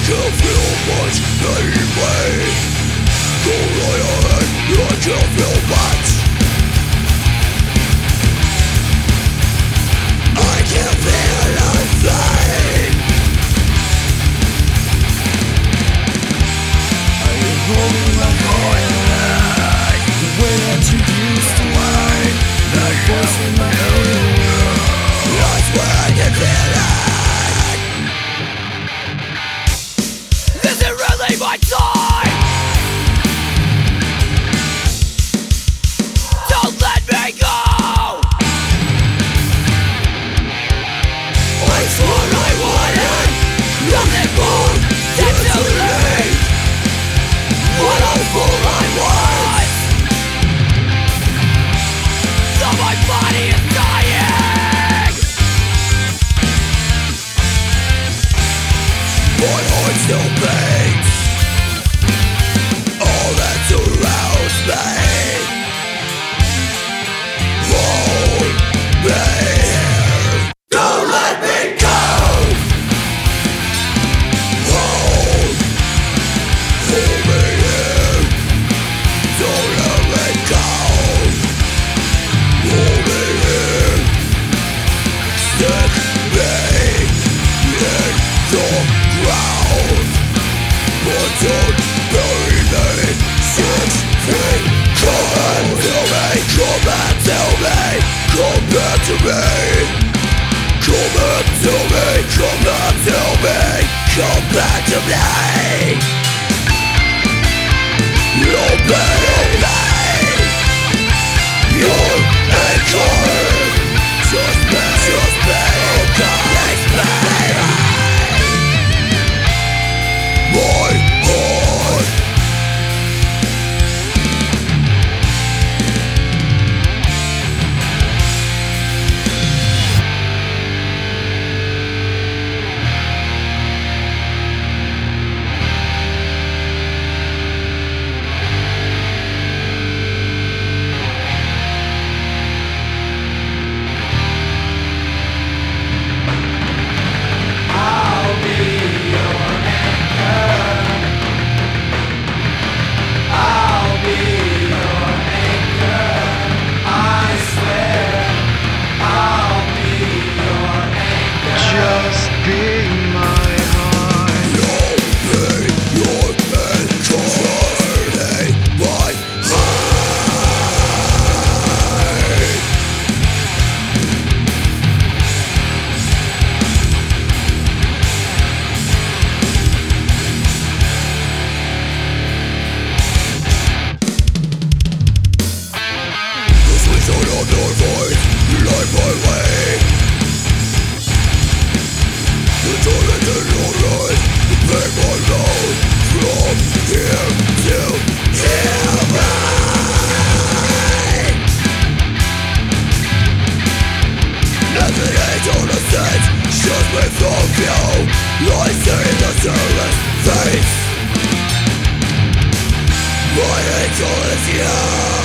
can't feel much anyway. Go right ahead, I can't feel much. I can't feel nothing. Are you holding my hand? The way that you used to lie. My voice in my ear. That's where I can feel it. This is really my time. Don't let me go. I swore I wanted nothing more than to leave. What a fool I was. Though my body is dying, my heart still beats. All that surrounds me. Hold me here. Don't let me go. Hold me here. Don't let me go. Hold me here. Stick me in the ground, but don't bury me 6 feet. Come back to me, come back to me, come back to me. Come back to me, come back to me, come back to me. You'll be your anchor. Just be, my heart. Just be my heart. You'll be your anchor. Just be my heart. The switch on your voice, you light my way. The torment in your eyes, the pain my load. From here to heaven. Nothing ain't on the sense, just me from you. I see the service face. My angel is you.